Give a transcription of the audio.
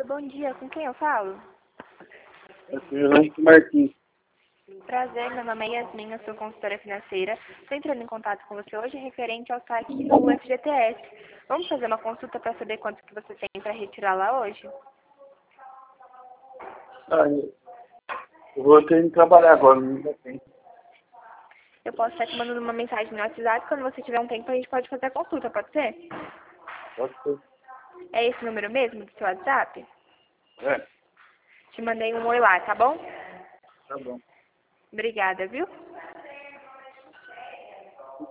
Bom dia, com quem eu falo? É o senhor Henrique Martins. Prazer, meu nome é Yasmin, eu sou consultora financeira. Estou entrando em contato com você hoje referente ao saque do FGTS. Vamos fazer uma consulta para saber quanto que você tem para retirar lá hoje? Eu vou ter que trabalhar agora, não dá tempo. Eu posso estar te mandando uma mensagem no WhatsApp, quando você tiver um tempo a gente pode fazer a consulta, pode ser? Pode ser. É esse número mesmo do seu WhatsApp? É, Te mandei um oi lá, tá bom? tá bom. Obrigada, viu?